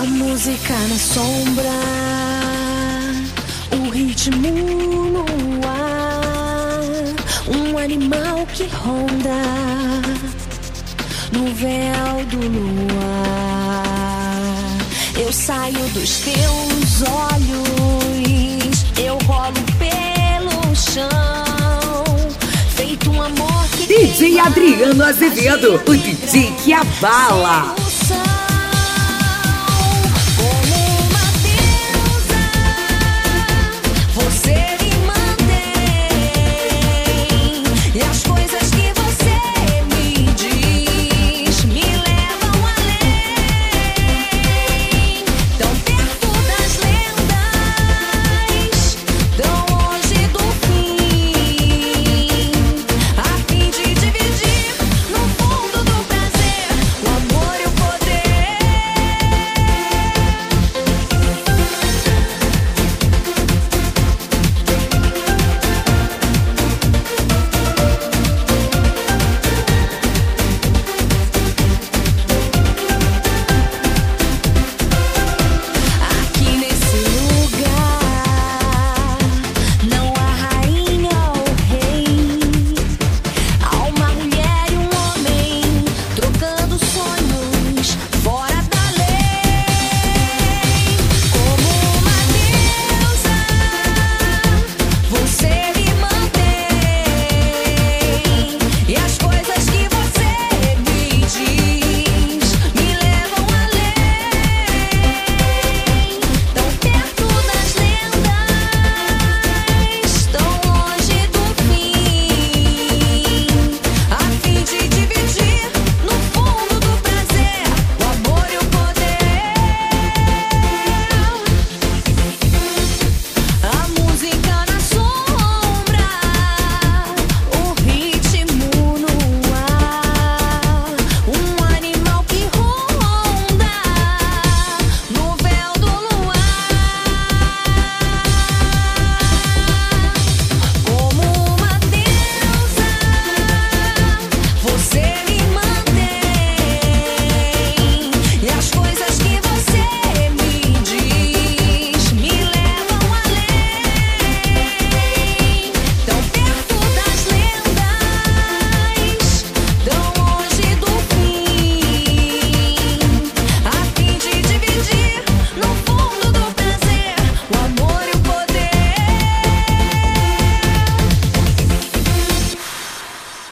música na sombra, o ritmo no ar, um animal que ronda no véu do luar. Eu saio dos teus olhos, eu rolo pelo chão, feito um amor que DJ Adriano Azevedo, o DJ que abala.